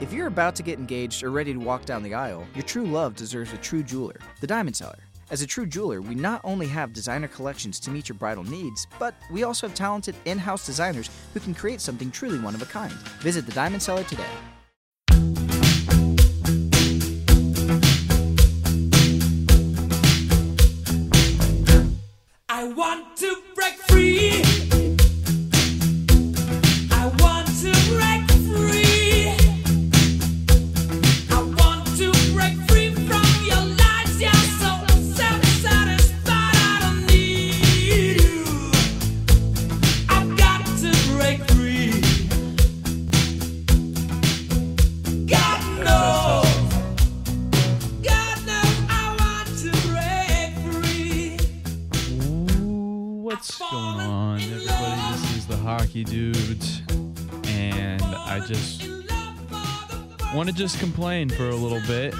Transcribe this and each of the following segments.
If you're about to get engaged or ready to walk down the aisle, your true love deserves a true jeweler, the Diamond Seller. As a true jeweler, we not only have designer collections to meet your bridal needs, but we also have talented in-house designers who can create something truly one of a kind. Visit the Diamond Seller today. I want to break free. I want to break free. I want to break free from your lies. You're so self-satisfied. I don't need you. I've got to break free. God knows. God knows I want to break free. What's going on, everybody? This is the Hockey Dudes, and I just want to complain for a little bit.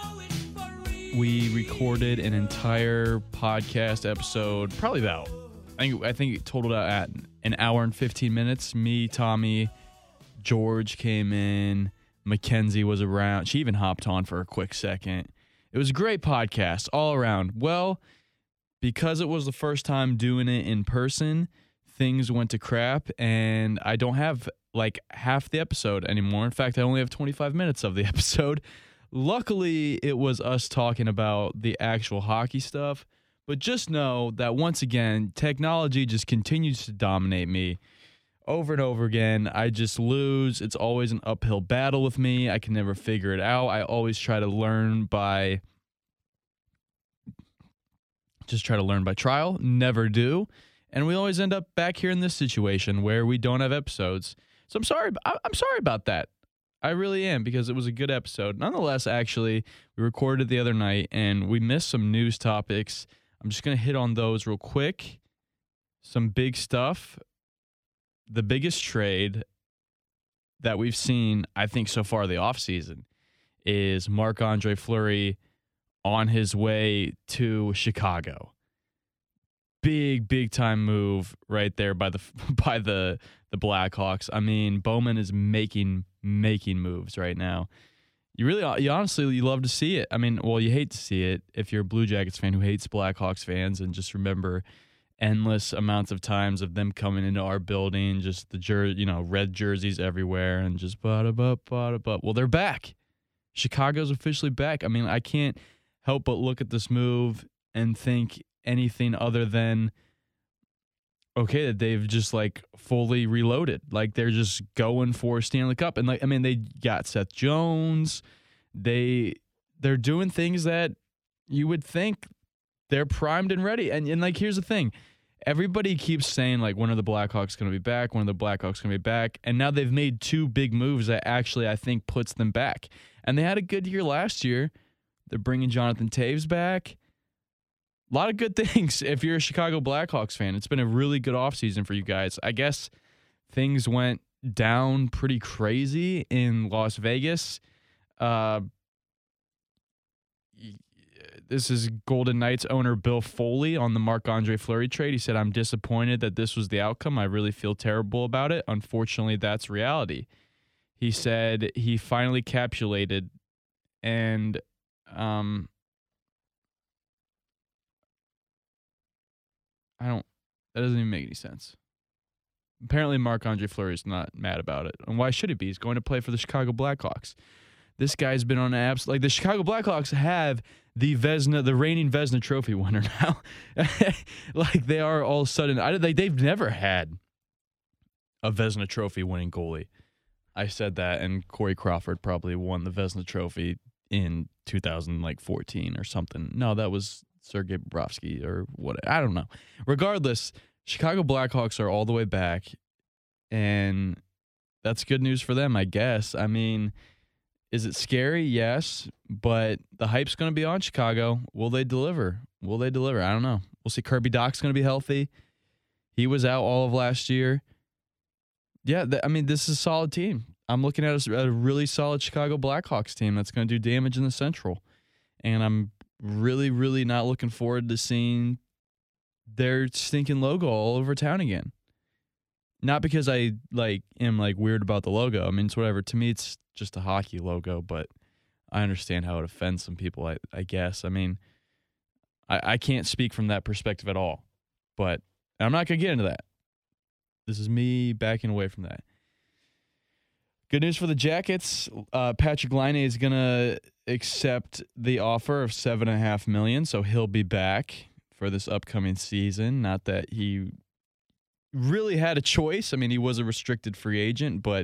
We recorded an entire podcast episode, probably about, I think it totaled out at an hour and 15 minutes. Me, Tommy, George came in, Mackenzie was around. She even hopped on for a quick second. It was a great podcast all around. Well, because it was the first time doing it in person, things went to crap, and I don't have like half the episode anymore. In fact, I only have 25 minutes of the episode. Luckily, it was us talking about the actual hockey stuff, but just know that once again, technology just continues to dominate me over and over again. I just lose. It's always an uphill battle with me. I can never figure it out. I always try to learn by trial, never do. And we always end up back here in this situation where we don't have episodes. So I'm sorry about that. I really am, because it was a good episode. Nonetheless, actually, we recorded the other night and we missed some news topics. I'm just going to hit on those real quick. Some big stuff. The biggest trade that we've seen, I think, so far the offseason is Marc-Andre Fleury on his way to Chicago. Big time move right there by the Blackhawks. I mean, Bowman is making moves right now. You honestly love to see it. I mean, well, you hate to see it if you're a Blue Jackets fan who hates Blackhawks fans, and just remember endless amounts of times of them coming into our building, just the red jerseys everywhere, and just bada. Well, they're back. Chicago's officially back. I mean, I can't help but look at this move and think anything other than, okay, that they've just like fully reloaded. Like they're just going for Stanley Cup. And like, I mean, they got Seth Jones. They're doing things that you would think they're primed and ready. And like, here's the thing. Everybody keeps saying like, when are the Blackhawks going to be back? When are the Blackhawks going to be back? And now they've made two big moves that actually, I think, puts them back. And they had a good year last year. They're bringing Jonathan Toews back. A lot of good things if you're a Chicago Blackhawks fan. It's been a really good offseason for you guys. I guess things went down pretty crazy in Las Vegas. This is Golden Knights owner Bill Foley on the Marc-Andre Fleury trade. He said, "I'm disappointed that this was the outcome. I really feel terrible about it. Unfortunately, that's reality." He said he finally capitulated, and that doesn't even make any sense. Apparently, Marc-Andre Fleury is not mad about it. And why should he be? He's going to play for the Chicago Blackhawks. This guy's been on apps. Like, the Chicago Blackhawks have the reigning Vezina Trophy winner now. Like, they are all of a sudden, they've never had a Vezina Trophy winning goalie. I said that, and Corey Crawford probably won the Vezina Trophy in 2014 or something. No, that was Sergei Bobrovsky or what? I don't know. Regardless, Chicago Blackhawks are all the way back, and that's good news for them, I guess. I mean, is it scary? Yes, but the hype's going to be on Chicago. Will they deliver? I don't know. We'll see. Kirby Dach's going to be healthy. He was out all of last year. Yeah, this is a solid team. I'm looking at a really solid Chicago Blackhawks team that's going to do damage in the Central. And I'm really, really not looking forward to seeing their stinking logo all over town again. Not because I am weird about the logo. I mean, it's whatever. To me, it's just a hockey logo, but I understand how it offends some people, I guess. I mean, I can't speak from that perspective at all, but I'm not going to get into that. This is me backing away from that. Good news for the Jackets. Patrick Laine is going to accept the offer of $7.5 million, so he'll be back for this upcoming season. Not that he really had a choice. I mean, he was a restricted free agent, but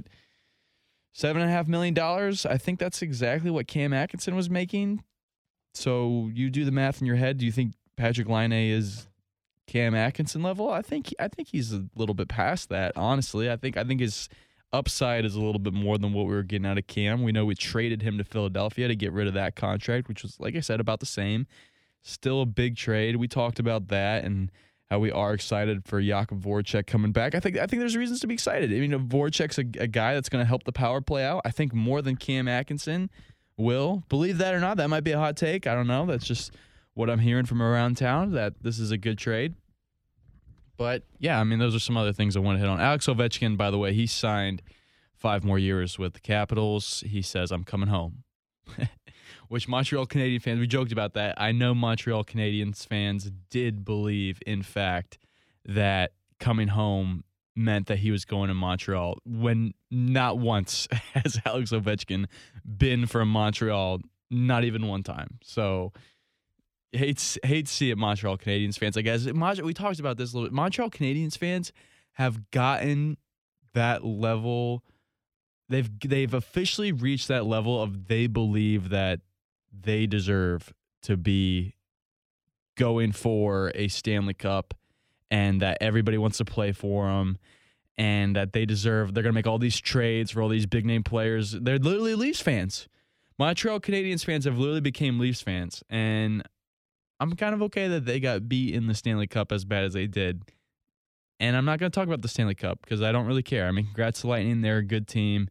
$7.5 million, I think that's exactly what Cam Atkinson was making. So you do the math in your head. Do you think Patrick Laine is Cam Atkinson level? I think he's a little bit past that, honestly. I think his upside is a little bit more than what we were getting out of Cam. We know we traded him to Philadelphia to get rid of that contract, which was, like I said, about the same. Still a big trade. We talked about that and how we are excited for Jakub Voracek coming back. I think there's reasons to be excited. I mean, Voracek's a guy that's going to help the power play out. I think more than Cam Atkinson will. Believe that or not, that might be a hot take. I don't know. That's just what I'm hearing from around town, that this is a good trade. But, yeah, I mean, those are some other things I want to hit on. Alex Ovechkin, by the way, he signed 5 more years with the Capitals. He says, I'm coming home. Which Montreal Canadiens fans, we joked about that. I know Montreal Canadiens fans did believe, in fact, that coming home meant that he was going to Montreal, when not once has Alex Ovechkin been from Montreal, not even one time. So hate to see it, Montreal Canadiens fans. I guess we talked about this a little bit. Montreal Canadiens fans have gotten that level. They've officially reached that level of they believe that they deserve to be going for a Stanley Cup, and that everybody wants to play for them, and that they're going to make all these trades for all these big name players. They're literally Leafs fans. Montreal Canadiens fans have literally become Leafs fans, and I'm kind of okay that they got beat in the Stanley Cup as bad as they did. And I'm not going to talk about the Stanley Cup because I don't really care. I mean, congrats to Lightning. They're a good team.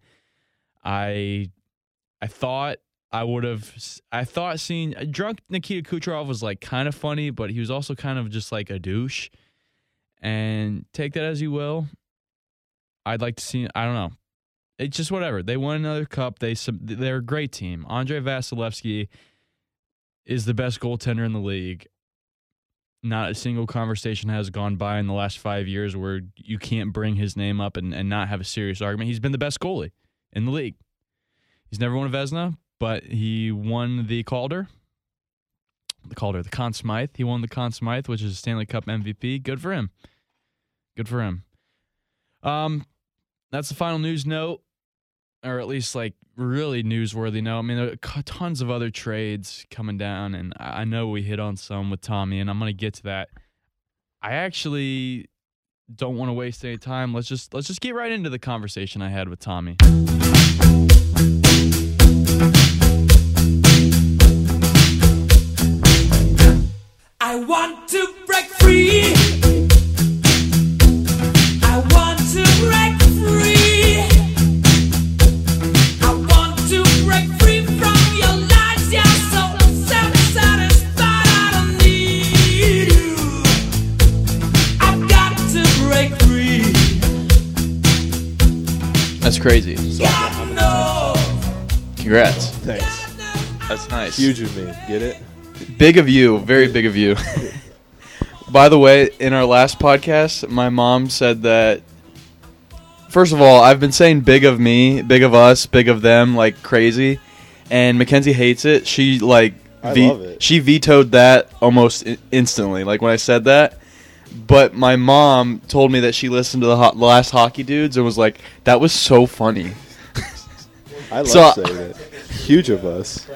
I thought seeing drunk Nikita Kucherov was kind of funny, but he was also kind of just like a douche. And take that as you will. I'd like to see, I don't know. It's just whatever. They won another cup. They're a great team. Andrei Vasilevsky is the best goaltender in the league. Not a single conversation has gone by in the last 5 years where you can't bring his name up and not have a serious argument. He's been the best goalie in the league. He's never won a Vezina, but he won the Calder. The Conn Smythe. He won the Conn Smythe, which is a Stanley Cup MVP. Good for him. That's the final news note, or at least really newsworthy note. I mean, there are tons of other trades coming down, and I know we hit on some with Tommy, and I'm going to get to that. I actually don't want to waste any time. Let's just get right into the conversation I had with Tommy. I want to break free. I want to break free. I want to break free from your lies. You're so self-satisfied. I don't need you. I've got to break free. That's crazy. God knows. Congrats. Thanks. That's nice. Huge of me. Get it? Big of you. Very big of you. By the way, in our last podcast, my mom said that, first of all, I've been saying big of me, big of us, big of them, like crazy, and Mackenzie hates it. She I love it. She vetoed that almost instantly, like when I said that. But my mom told me that she listened to the last Hockey Dudes and was like, that was so funny. I love saying it. Huge of us.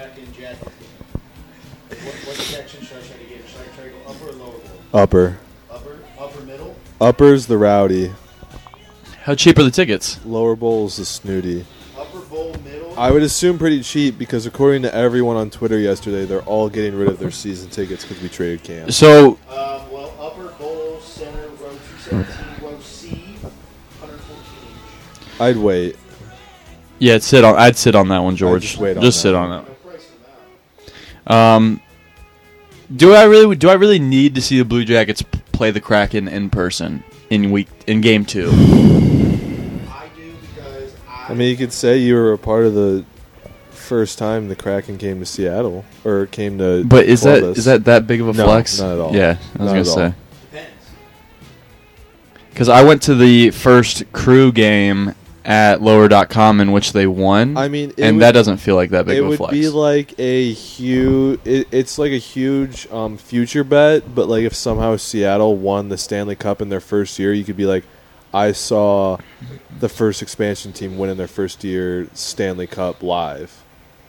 What section should I try to get? Should I try to go upper or lower bowl? Upper. Upper middle? Upper's the rowdy. How cheap are the tickets? Lower bowl's the snooty. Upper bowl, middle? I would assume pretty cheap because according to everyone on Twitter yesterday, they're all getting rid of their season tickets because we traded Cam. So, Well, upper bowl, center, row 217, row C, 114 each. I'd wait. yeah, I'd sit on that one, George. just wait on Just that sit one. on No price for that. that. Do I really need to see the Blue Jackets play the Kraken in person? in game 2? I do because I mean, you could say you were a part of the first time the Kraken came to Seattle or came to. But is Columbus. that big of a No, flex? not at all. Yeah, I was Not gonna at all. say. depends. Because I went to the first Crew game at lower.com in which they won. I mean, it and would, that doesn't feel like that big it of a would flex. be like a huge. It's like a huge future bet, but like if somehow Seattle won the Stanley Cup in their first year, you could be like, I saw the first expansion team win in their first year Stanley Cup live.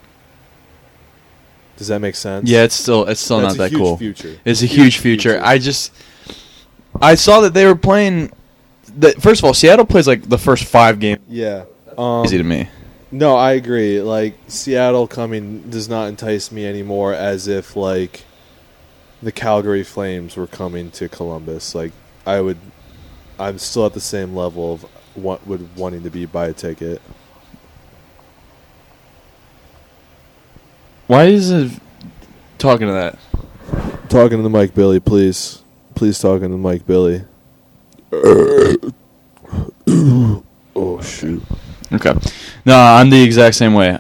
Does that make sense? Yeah, it's still That's not a that huge cool. Future. It's a huge future. I saw that they were playing. First of all, Seattle plays like the first 5 games. Yeah. Easy to me. No, I agree. Like Seattle coming does not entice me anymore, as if like the Calgary Flames were coming to Columbus. Like I'm still at the same level of wanting to buy a ticket. Why is it talking to that? Talking to the Mike Billy, please. Please talking to Mike Billy. Oh shoot. Okay. No, I'm the exact same way.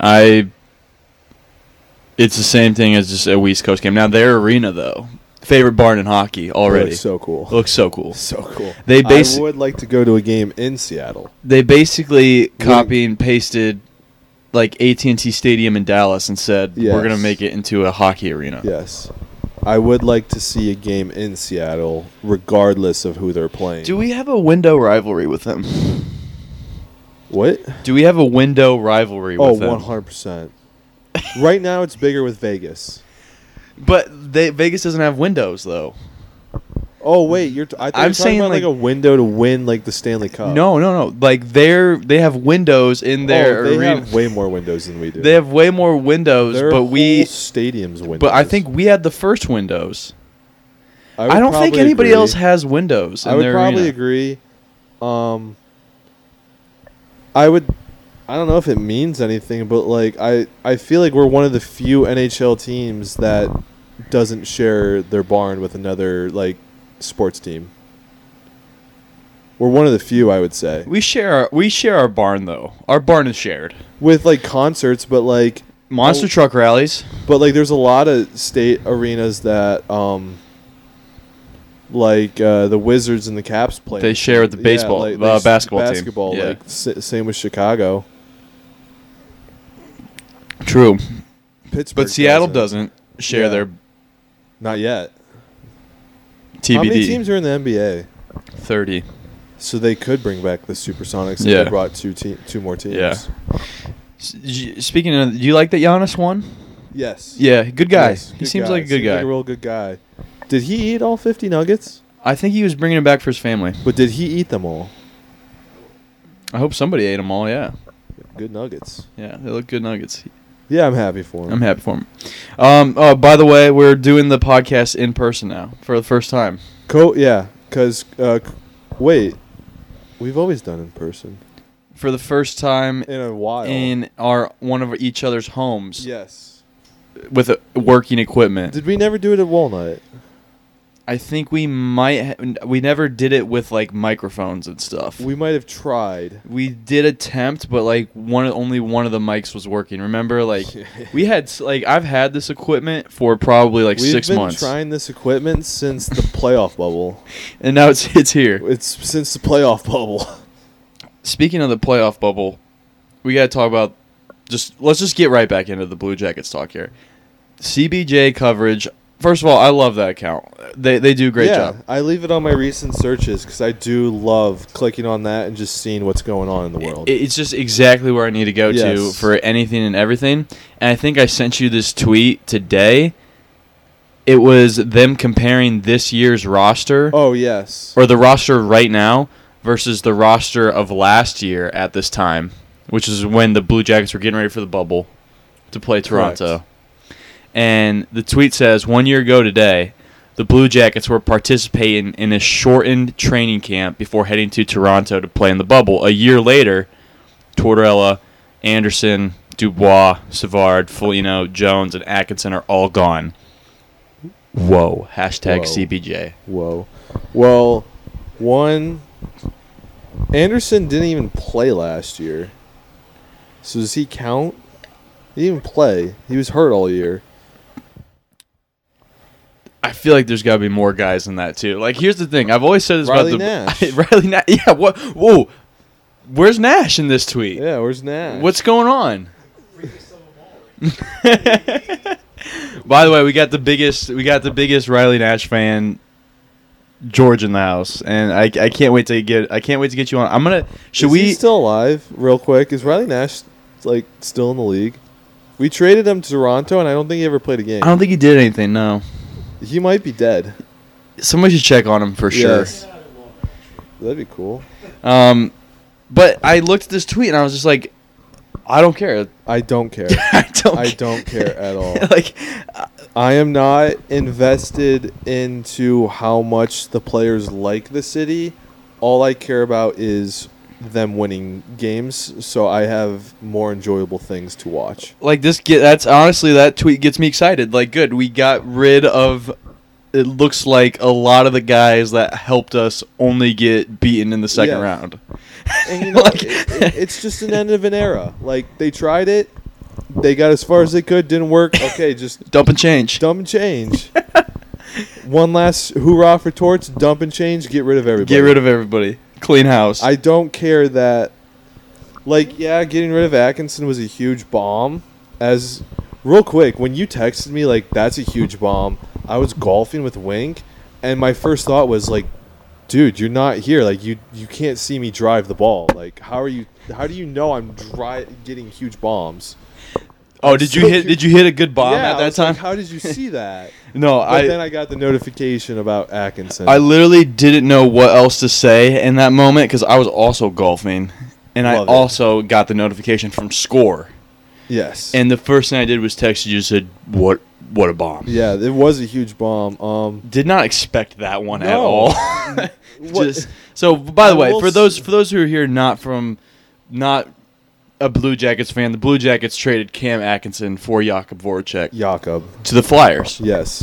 It's the same thing as just a West Coast game. Now their arena though, favorite barn in hockey already. Looks so cool. Looks so cool. So cool. They I would like to go to a game in Seattle. They basically copy and pasted like AT&T Stadium in Dallas and said Yes. we're gonna make it into a hockey arena. Yes. I would like to see a game in Seattle, regardless of who they're playing. Do we have a window rivalry with them? What? Do we have a window rivalry Oh, with them? 100%. Right now, it's bigger with Vegas. But Vegas doesn't have windows though. Oh wait, I thought I'm you were talking saying, about like like- a window to win like the Stanley Cup. No. Like they have windows in their they arena. have way more windows than we do. They have way more windows, Their but whole we. stadium's windows. But I think we had the first windows. would I don't think probably anybody agree. else has windows in I would their probably arena. agree. I don't know if it means anything, but like I feel like we're one of the few NHL teams that doesn't share their barn with another like sports team. We're one of the few, I would say, We share our barn though. Our barn is shared. with like concerts, but like Monster truck rallies. there's a lot of state arenas that like the Wizards and the Caps play. They share with the baseball- basketball team. Basketball, Yeah. like same with Chicago. True. Pittsburgh, But Seattle doesn't share Yeah. their Not yet. TBD. How many teams are in the NBA? 30. So they could bring back the Supersonics if Yeah. they brought two more teams. Yeah. Speaking of, do you like that Giannis won? Yes. Yeah, good guy. Yes, He good seems guy. like a good Seems guy. Like a real good guy. Did he eat all 50 nuggets? I think he was bringing it back for his family. But did he eat them all? I hope somebody ate them all. Yeah, Good nuggets. yeah, they look good nuggets. Yeah, I'm happy for him. I'm happy for him. Oh, by the way, we're doing the podcast in person now for the first time. Yeah, because wait, we've always done in person For the first time in a while. in one of each other's homes Yes. with working equipment. Did we never do it at Walnut? I think we might. We never did it with like microphones and stuff. We might have tried. We did attempt, but like only one of the mics was working. Remember, like we had like I've had this equipment for probably like We've 6 been months, trying this equipment since the playoff bubble. and now it's here. It's since the playoff bubble. Speaking of the playoff bubble, we got to talk about let's just get right back into the Blue Jackets talk here. CBJ coverage. First of all, I love that account. They do a great job. I leave it on my recent searches because I do love clicking on that and just seeing what's going on in the world. It's just exactly where I need to go to Yes. for anything and everything. And I think I sent you this tweet today. It was them comparing this year's roster, Oh, yes. or the roster right now, versus the roster of last year at this time, which is when the Blue Jackets were getting ready for the bubble to play Toronto. Correct. And the tweet says, 1 year ago today, the Blue Jackets were participating in a shortened training camp before heading to Toronto to play in the bubble. A year later, Tortorella, Anderson, Dubois, Savard, Foligno, Jones, and Atkinson are all gone. Whoa. Hashtag Whoa. CBJ. Whoa. Well, one, Anderson didn't even play last year. So does he count? He didn't even play. He was hurt all year. I feel like there's got to be more guys than that too. Like, here's the thing. I've always said this Riley about Nash. Riley Nash. Yeah. What? Whoa. Where's Nash in this tweet? Yeah, where's Nash? What's going on? By the way, we got the biggest Riley Nash fan, George, in the house, and I can't wait to get you on. Is he still alive? Real quick, is Riley Nash like still in the league? We traded him to Toronto, and I don't think he ever played a game. I don't think he did anything. No. He might be dead. Somebody should check on him for sure. Yes. That'd be cool. But I looked at this tweet and I was just like, I don't care. I don't care. I don't care at all. Like, I am not invested into how much the players like the city. All I care about is them winning games, so I have more enjoyable things to watch. like that's honestly, that tweet gets me excited. Like, good, we got rid of. It looks like a lot of the guys that helped us only get beaten in the second Yeah. round. And you know, Like- it's just an end of an era. Like, they tried it, they got as far as they could, didn't work. Okay, just Dump and change. dump and change. One last hoorah for Torts, dump and change, get rid of everybody. Get rid of everybody. Clean house. I don't care that, like, yeah, getting rid of Atkinson was a huge bomb. As, real quick, when you texted me, like, that's a huge bomb, I was golfing with Wink, and my first thought was, like, dude, you're not here. Like, you can't see me drive the ball. Like, how do you know I'm getting huge bombs? oh, did you hit a good bomb Yeah, at I that was time? like, how did you see that? No, But then I got the notification about Atkinson. I literally didn't know what else to say in that moment because I was also golfing, and I Love it. also got the notification from Score. Yes. And the first thing I did was text you, said, "What a bomb!" yeah, it was a huge bomb. Did not expect that one at No. all. What- Just so. By the I way, will for those who are here not a Blue Jackets fan, the Blue Jackets traded Cam Atkinson for Jakub Voracek Jakob. to the Flyers. Yes.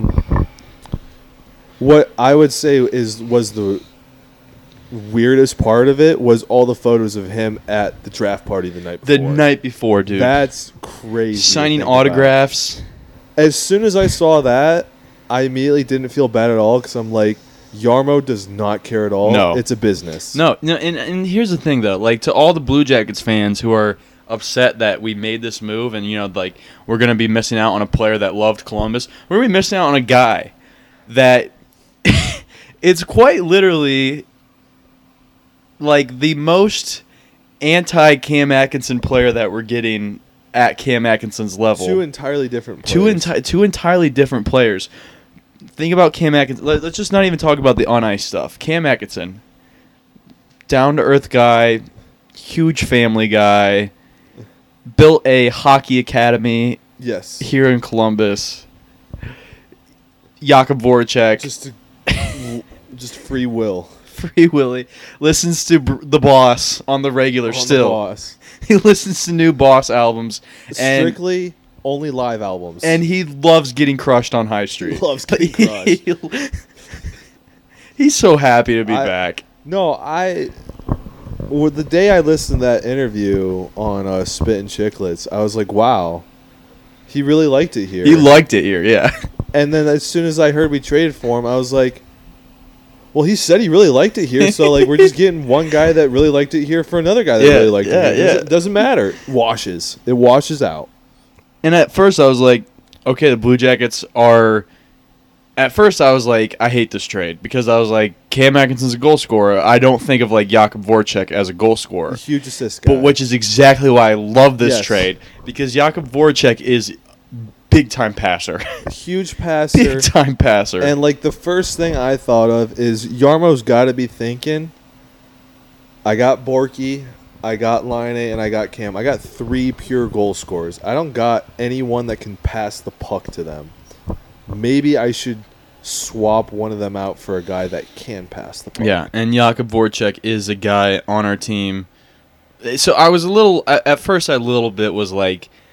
What I would say was the weirdest part of it was all the photos of him at the draft party the night before. The night before, dude, That's crazy. to signing think about. autographs. As soon as I saw that, I immediately didn't feel bad at all because I'm like, Yarmo does not care at all. No. It's a business. No, and here's the thing though, like, to all the Blue Jackets fans who are upset that we made this move and, you know, like, we're gonna be missing out on a player that loved Columbus. We're gonna be missing out on a guy that it's quite literally like the most anti-Cam Atkinson player that we're getting at Cam Atkinson's level. Two entirely different players. Two entirely different players. Think about Cam Atkinson. Let's just not even talk about the on-ice stuff. Cam Atkinson, down-to-earth guy, huge family guy, built a hockey academy Yes. here in Columbus. Jakub Voracek, Just free will. Free Willy, listens to the Boss on the regular On the still. Boss. He listens to new Boss albums. And Strictly only live albums. And he loves getting crushed on High Street. Loves getting crushed. He's so happy to be I- back. No, the day I listened to that interview on Spit and Chicklets, I was like, wow, he really liked it here. He liked it here, yeah. And then as soon as I heard we traded for him, I was like, well, he said he really liked it here, so like we're just getting one guy that really liked it here for another guy that Yeah, really liked yeah, it here. yeah. Doesn't matter. It washes out. And at first I was like, okay, the Blue Jackets are... At first I was like, I hate this trade because I was like, Cam Atkinson's a goal scorer. I don't think of like Jakub Voracek as a goal scorer. A huge assist guy. But which is exactly why I love this Yes. trade, because Jakub Voracek is big time passer. huge passer. Big time passer. And like the first thing I thought of is Yarmo's got to be thinking, I got Borky, I got Line and I got Cam. I got 3 pure goal scorers. I don't got anyone that can pass the puck to them. Maybe I should swap one of them out for a guy that can pass the puck. Yeah, and Jakub Voracek is a guy on our team. So I was a little, at first I a little bit was like,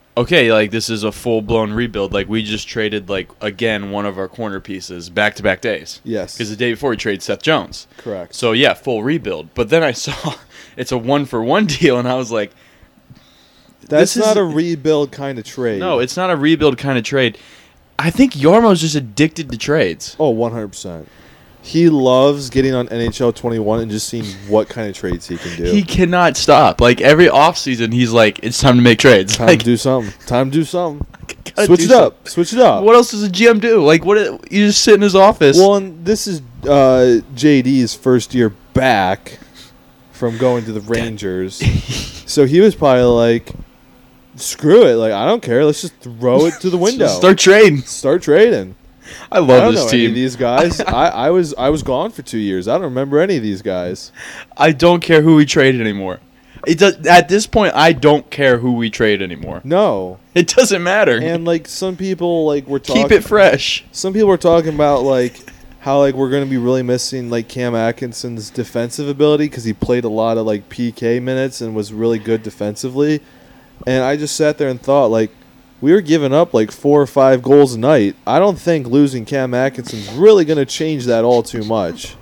okay, like this is a full blown rebuild. Like we just traded again one of our corner pieces back to back days. Yes. Because the day before we traded Seth Jones. Correct. So yeah, full rebuild. But then I saw it's a 1-for-1 deal, and I was like, That's this not is- a rebuild kind of trade. no, it's not a rebuild kind of trade. I think Yarmo's just addicted to trades. Oh, 100%. He loves getting on NHL 21 and just seeing what kind of trades he can do. He cannot stop. Like every offseason, he's like, it's time to make trades. Time Like, to do something. Time to do something. gotta Switch do it up. Switch it up. What else does a GM do? Like, what? You just sit in his office. Well, and this is JD's first year back from going to the Rangers. So he was probably like, screw it. Like, I don't care. Let's just throw it to the window. Just start trading. Start trading. I I love don't this know any of team. these guys. I was gone for 2 years. I don't remember any of these guys. I don't care who we trade anymore. It does. At this point, I don't care who we trade anymore. No. It doesn't matter. And like some people like were talking. Keep it fresh. Some people were talking about like how like we're going to be really missing like Cam Atkinson's defensive ability because he played a lot of like PK minutes and was really good defensively. And I just sat there and thought like we were giving up like 4 or 5 goals a night. I don't think losing Cam Atkinson's really going to change that all too much.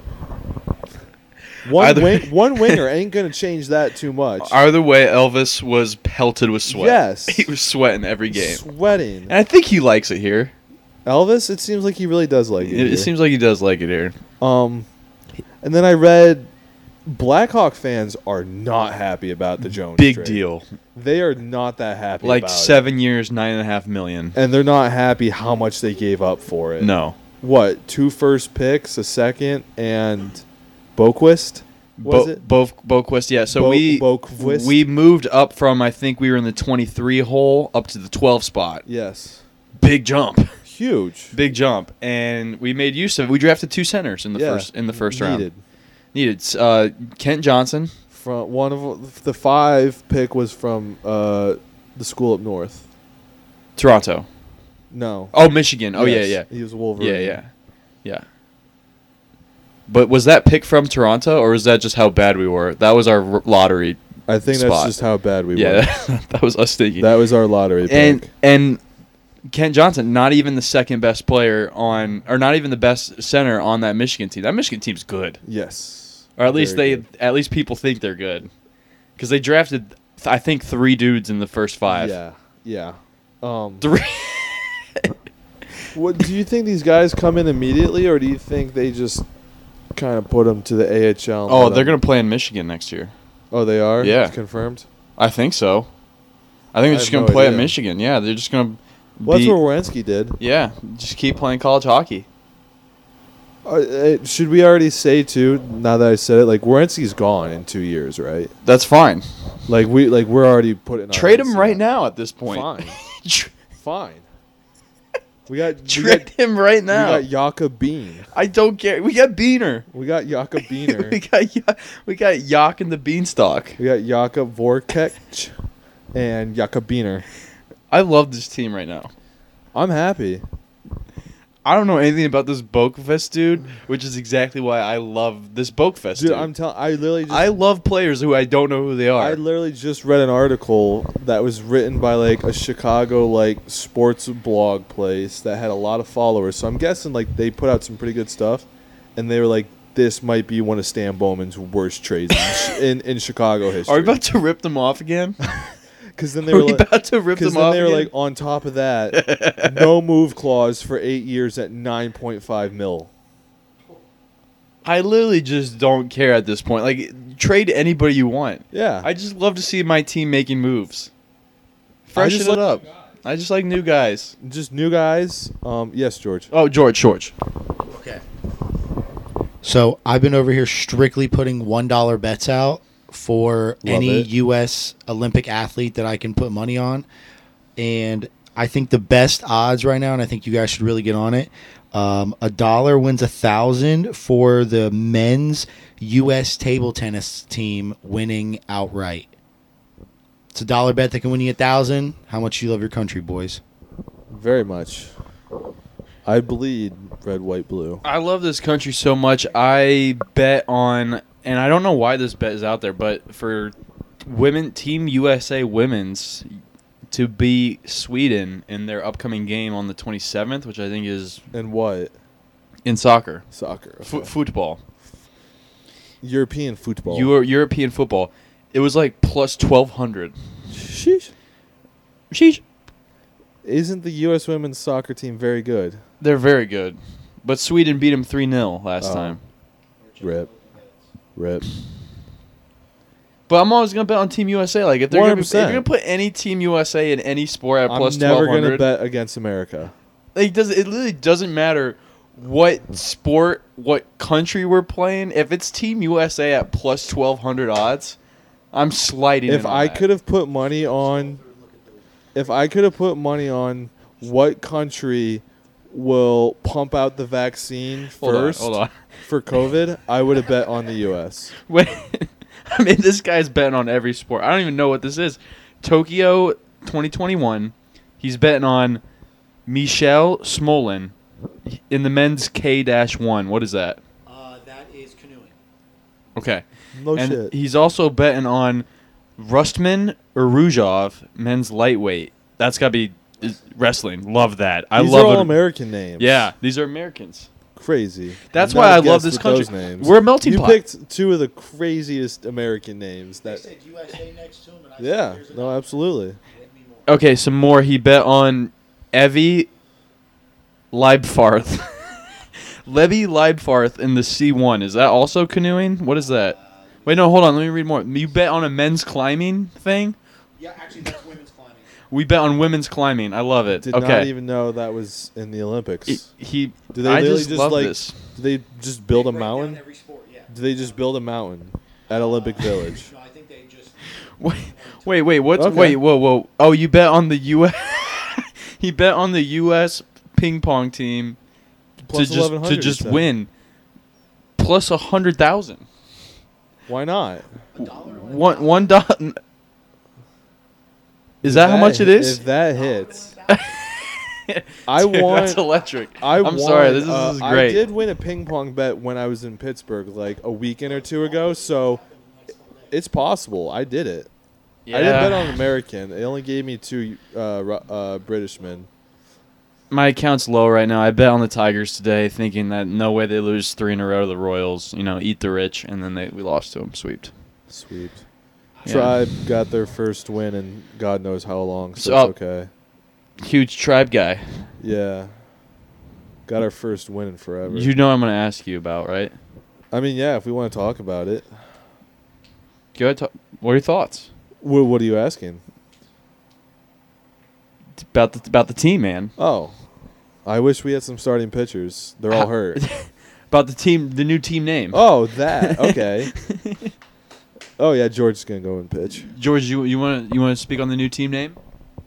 Either- One winger ain't going to change that too much. Either way, Elvis was pelted with sweat. Yes. He was sweating every game. Sweating. And I think he likes it here. Elvis, it seems like he really does like it. It here. seems like he does like it here. And then I read Blackhawk fans are not happy about the Jones Big trade. deal. They are not that happy Like about 7 years, $9.5 million. it. And they're not happy how much they gave up for it. No. What, 2 first picks, a second, and Boquist? Was it? Boquist, yeah. So Boquist? we moved up from, I think we were in the 23 hole up to the 12 spot. Yes. Big jump. Huge. Big jump. And we made use of it. We drafted 2 centers in the first round. Needed Kent Johnson. From one of the 5 pick was from the school up north. Toronto. No. Oh, Michigan. Oh, Yes, yeah. He was a Wolverine. Yeah. But was that pick from Toronto, or was that just how bad we were? That was our lottery. I think Spot. that's just how bad we were. Yeah, that was us thinking. That was our lottery pick. And Kent Johnson, not even the second best player on, or not even the best center on that Michigan team. That Michigan team's good, Yes. or at least Very good. at least people think they're good, because they drafted, I think, 3 dudes in the first 5. Yeah. 3. What do you think these guys come in immediately, or do you think they just kind of put them to the AHL? and Oh, let they're 'em- gonna play in Michigan next year. Oh, they are. Yeah. It's confirmed. I think so. I think I they're just have gonna no play at idea. Michigan. Yeah, they're just gonna. Well, that's be- what Wierenski did. Yeah, just keep playing college hockey. Should we already say too? Now that I said it, like Wierenski's gone in 2 years, right? That's fine. We're already putting our Trade heads him to right that. now at this point. Fine, fine. We got Trade him right now. We got Jakob Bean. I don't care. We got Beaner. We got Jakob Beener. we got Yak and the Beanstalk. We got Jakob Vorkech and Jakob Beener. I love this team right now. I'm happy. I don't know anything about this Boakfest dude, which is exactly why I love this Boakfest Dude, dude. I'm telling. I literally just. I love players who I don't know who they are. I literally just read an article that was written by like a Chicago like sports blog place that had a lot of followers. So I'm guessing like they put out some pretty good stuff, and they were like, "This might be one of Stan Bowman's worst trades in Chicago history." Are we about to rip them off again? Because then they Are were we like, about to rip because them then off they were again? like, on top of that, no move clause for 8 years at $9.5 million. I literally just don't care at this point. Like, trade anybody you want. Yeah, I just love to see my team making moves. Freshen just it up. I just like new guys. just new guys. Yes, George. Oh, George. Okay. So I've been over here strictly putting $1 bets out for Love any it. U.S. Olympic athlete that I can put money on. And I think the best odds right now, and I think you guys should really get on it, $1 wins 1,000 for the men's U.S. table tennis team winning outright. It's $1 bet that can win you 1,000. How much you love your country, boys? Very much. I bleed red, white, blue. I love this country so much. I bet on, and I don't know why this bet is out there, but for Team USA women's to beat Sweden in their upcoming game on the 27th, which I think is And what? in soccer. Soccer. Okay. Football. European football. European football. It was like plus 1,200. Sheesh. Sheesh. Isn't the U.S. women's soccer team very good? They're very good. But Sweden beat them 3-0 last Oh. time. Rip. But I'm always going to bet on Team USA. Like, if they're going 100%. to put any Team USA in any sport at I'm plus never 1,200. to bet against America. Like, it literally doesn't matter what sport, what country we're playing. If it's Team USA at plus 1,200 odds, I'm sliding If in on I that. could have put money on, what country will pump out the vaccine first Hold on. for COVID, I would have bet on the U.S. Wait, I mean, this guy's betting on every sport. I don't even know what this is. Tokyo 2021. He's betting on Michelle Smolin in the men's K-1. What is that? That is canoeing. Okay. No and shit. he's also betting on Rustman Uruzhov, men's lightweight. That's got to be wrestling. Love that. I These love are all it. American names. Yeah, these are Americans. Crazy. That's You'd why never I love guess this with country. those names. We're a melting You pot. picked two of the craziest American names. They That said USA next to him, and I yeah, said, "Here's no, another." absolutely. Hit me more. Okay, some more. He bet on Evie Leibfarth. Levi Leibfarth in the C1. Is that also canoeing? What is that? Wait, no, hold on. Let me read more. You bet on a men's climbing thing? Yeah, actually, that's women's climbing. We bet on women's climbing. I love it. Did okay. not even know that was in the Olympics. He. Do they I literally just just love like? this. Do they just build a Break down mountain? every sport, yeah. Do they just build a mountain at Olympic Village? No, I think they just. Wait. What's Okay. wait? Whoa. Oh, you bet on the U.S. He bet on the U.S. ping pong team Plus to just 1100, you said. win. Plus 100,000. Why not? $1. Is that how much it is? If that hits, I Dude, want. That's electric. I'm I'm sorry. This is great. I did win a ping pong bet when I was in Pittsburgh like a weekend or two ago, so it's possible. I did it. I didn't bet on American. They only gave me two British men. My account's low right now. I bet on the Tigers today, thinking that no way they lose 3 in a row to the Royals. You know, eat the rich, and then we lost to them. Sweeped. Sweet. Yeah. Tribe got their first win in God knows how long, so So- it's okay. Huge Tribe guy. Yeah. Got our first win in forever. You know what I'm going to ask you about, right? I mean, yeah, if we want to talk about it. Go ahead. What are your thoughts What are you asking? about the team, man? Oh. I wish we had some starting pitchers. They're all hurt. About the team, the new team name. Oh, that. Okay. Oh, yeah, George's going to go and pitch. George, you want to speak on the new team name?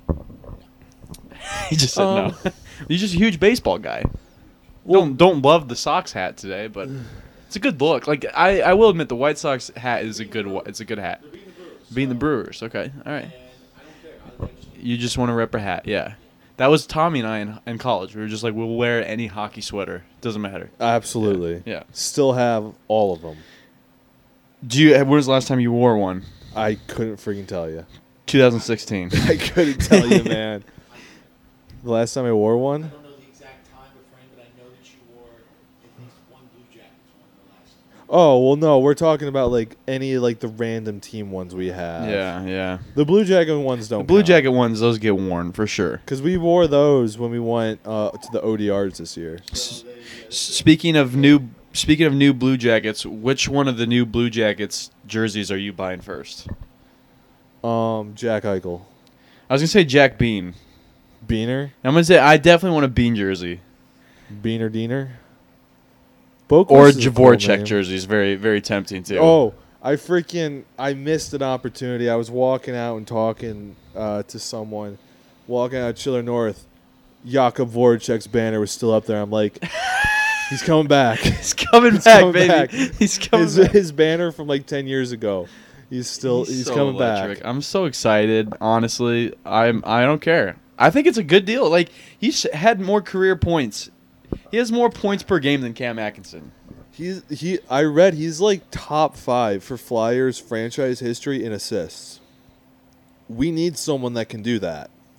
He just said no. You're just a huge baseball guy. Don't love the Sox hat today, but it's a good look. Like I will admit, the White Sox hat is a good. It's a good hat. Being the Brewers, okay, all right. You just want to rep a hat, yeah. That was Tommy and I in college. We were just like, we'll wear any hockey sweater. Doesn't matter. Absolutely. Yeah. Still have all of them. When was the last time you wore one? I couldn't freaking tell you. 2016. I couldn't tell you, man. The last time I wore one? I don't know the exact time of frame, but I know that you wore at least one Blue Jackets one of the last. Oh, well, no. We're talking about, like, any, like, the random team ones we have. Yeah. The Blue Jacket ones don't The Blue count. Jacket ones, those get worn for sure. Because we wore those when we went to the ODRs this year. Speaking of new Blue Jackets, which one of the new Blue Jackets jerseys are you buying first? Jack Eichel. I was gonna say Jack Bean. Beaner? I'm gonna say I definitely want a Bean jersey Beaner Diener? Boquist or a is a cool Dvorak name. jersey is very very tempting too. Oh, I missed an opportunity. I was walking out and talking to someone, walking out of Chiller North. Jakub Voracek's banner was still up there. I'm like, he's coming back. he's coming He's back, coming baby. back. He's coming back. His banner from like 10 years ago. He's so coming electric. back. I'm so excited. Honestly, I don't care. I think it's a good deal. Like he's had more career points. He has more points per game than Cam Atkinson. I read he's like top 5 for Flyers franchise history in assists. We need someone that can do that.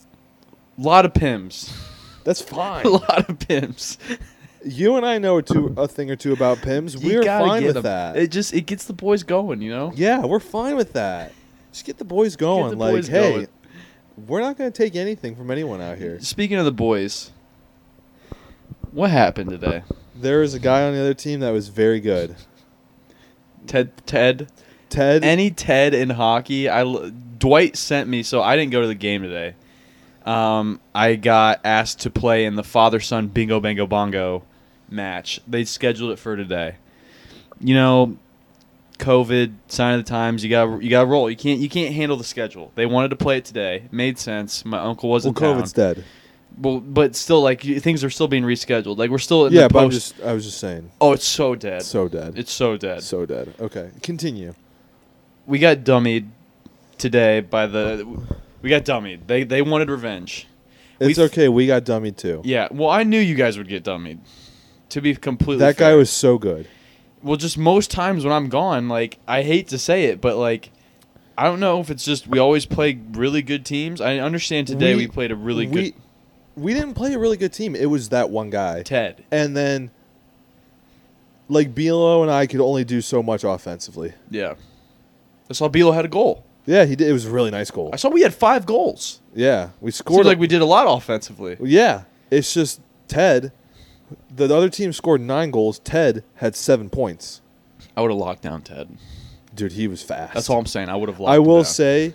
A lot of Pims. That's fine. A lot of Pims. You and I know a thing or two about Pims. You We're gotta fine get with 'em. that. It gets the boys going, you know? Yeah, we're fine with that. Just get the boys going. the like, boys hey, going. we're not going to take anything from anyone out here. Speaking of the boys, what happened today? There was a guy on the other team that was very good. Ted. Ted. Any Ted in hockey? Dwight sent me, so I didn't go to the game today. I got asked to play in the father-son bingo bango bongo match. They scheduled it for today. You know, COVID, sign of the times. You got roll. You can't handle the schedule. They wanted to play it today. It made sense. My uncle wasn't well, down. COVID's dead. Well, but still, like things are still being rescheduled. Like we're still in Yeah, the but post. I was just saying. Oh, it's so dead. So dead. It's so dead. So dead. Okay, continue. We got dummied today by the. We got dummied. They wanted revenge. It's We- okay. We got dummied too. Yeah. Well, I knew you guys would get dummied. To be completely That fair. guy was so good. Well, just most times when I'm gone, like I hate to say it, but like I don't know if it's just we always play really good teams. I understand today we played a really good We didn't play a really good team. It was that one guy. Ted. And then, like, Bilo and I could only do so much offensively. Yeah. I saw Bilo had a goal. Yeah, he did. It was a really nice goal. I saw we had 5 goals. Yeah, we scored. Seems like we did a lot offensively. Yeah, it's just Ted. The other team scored 9 goals. Ted had 7 points. I would have locked down Ted. Dude, he was fast. That's all I'm saying. I would have locked I him will down. say,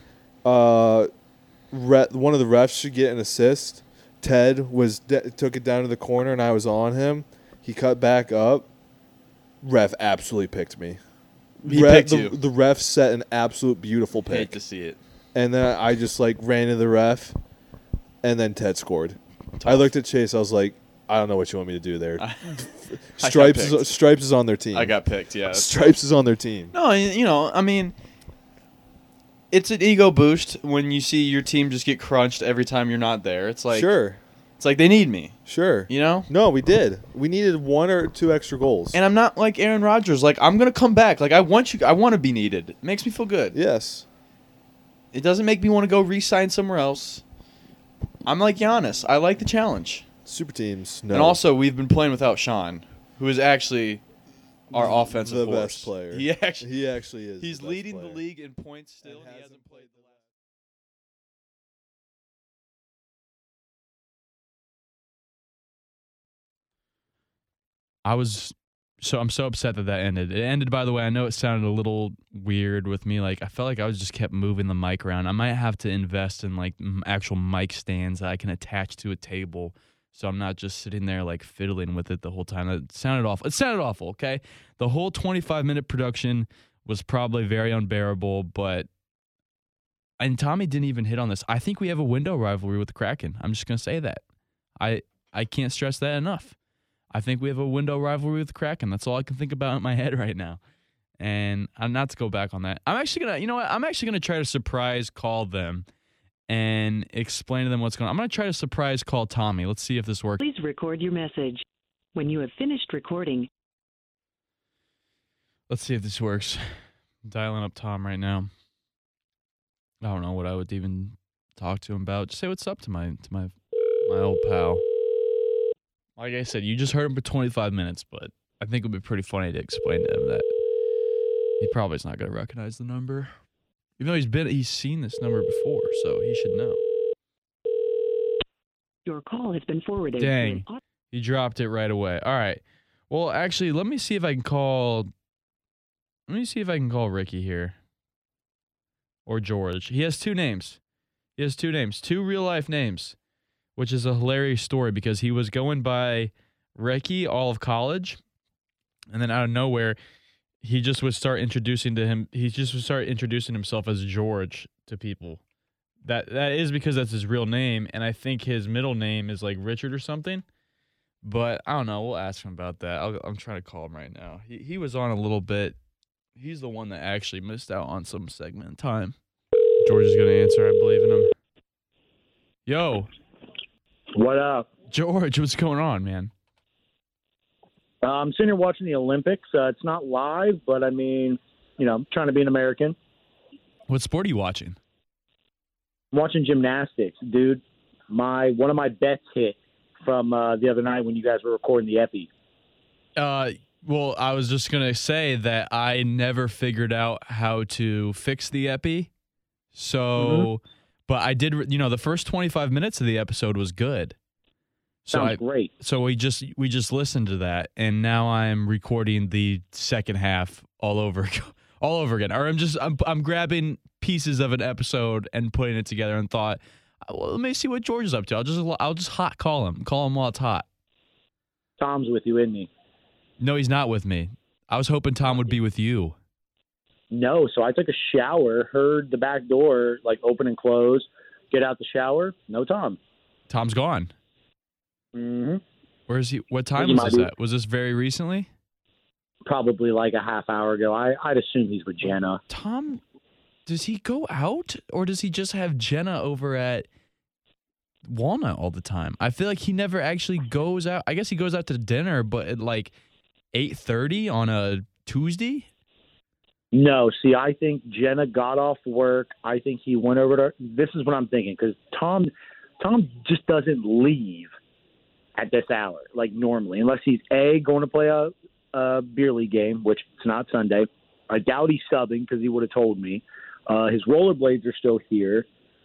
one of the refs should get an assist. Ted took it down to the corner, and I was on him. He cut back up. Ref absolutely picked me. He picked the, you. The ref set an absolute beautiful pick. Hate to see it. And then I just ran into the ref, and then Ted scored. I looked at Chase. I was like, I don't know what you want me to do there. Stripes is on their team. I got picked, yeah. Stripes is on their team. No, you know, I mean, it's an ego boost when you see your team just get crunched every time you're not there. It's like Sure. It's like they need me, Sure. you know? No, we did. We needed 1 or 2 extra goals. And I'm not like Aaron Rodgers. Like I'm gonna come back. Like I want to be needed. It makes me feel good. Yes. It doesn't make me want to go re-sign somewhere else. I'm like Giannis. I like the challenge. Super teams. No. And also, we've been playing without Sean, who is actually our offensive the force. best player. He actually is. he's the best leading player. the league in points still. And He hasn't played the last. I'm so upset that ended. It ended, by the way. I know it sounded a little weird with me. Like I felt like I was just kept moving the mic around. I might have to invest in like actual mic stands that I can attach to a table, so I'm not just sitting there like fiddling with it the whole time. It sounded awful. It sounded awful. Okay, the whole 25-minute production was probably very unbearable, and Tommy didn't even hit on this. I think we have a window rivalry with the Kraken. I'm just gonna say that. I can't stress that enough. I think we have a window rivalry with the Kraken. That's all I can think about in my head right now. And not to go back on that. I'm actually gonna try to surprise call them and explain to them what's going on. I'm gonna try to surprise call Tommy. Let's see if this works. Please record your message. When you have finished recording, Let's see if this works. I'm dialing up Tom right now. I don't know what I would even talk to him about. Just say what's up to my old pal. Like I said, you just heard him for 25 minutes, but I think it would be pretty funny to explain to him that he probably is not going to recognize the number. Even though he's seen this number before, so he should know. your call has been forwarded. Dang. He dropped it right away. All right. Well, actually, let me see if I can call Ricky here. Or George. He has 2 names. 2 real-life names. Which is a hilarious story because he was going by Ricky all of college, and then out of nowhere, he just would start introducing himself as George to people. That is because that's his real name, and I think his middle name is like Richard or something. But I don't know. We'll ask him about that. I'm trying to call him right now. He was on a little bit. He's the one that actually missed out on some segment in time. George is going to answer. I believe in him. Yo. What up? George, what's going on, man? I'm sitting here watching the Olympics. It's not live, but I mean, I'm trying to be an American. What sport are you watching? I'm watching gymnastics, dude. one of my bets hit from the other night when you guys were recording the Epi. Well, I was just going to say that I never figured out how to fix the Epi. So, but I did, the first 25 minutes of the episode was good. Sounds great. So we just listened to that, and now I'm recording the second half all over again. Or I'm grabbing pieces of an episode and putting it together and thought, well, let me see what George is up to. I'll just hot call him while it's hot. Tom's with you, isn't he? No, he's not with me. I was hoping Tom would be with you. No, so I took a shower, heard the back door like open and close, get out the shower, no Tom. Tom's gone. Mm-hmm. Where is he? What time was this at? Was this very recently? Probably like a half hour ago. I'd assume he's with Jenna. Tom, does he go out or does he just have Jenna over at Walnut all the time? I feel like he never actually goes out. I guess he goes out to dinner, but at like 8:30 on a Tuesday? No, see, I think Jenna got off work. I think he went over to. This is what I'm thinking because Tom just doesn't leave at this hour like normally, unless he's going to play a beer league game, which it's not Sunday. I doubt he's subbing because he would have told me. His rollerblades are still here.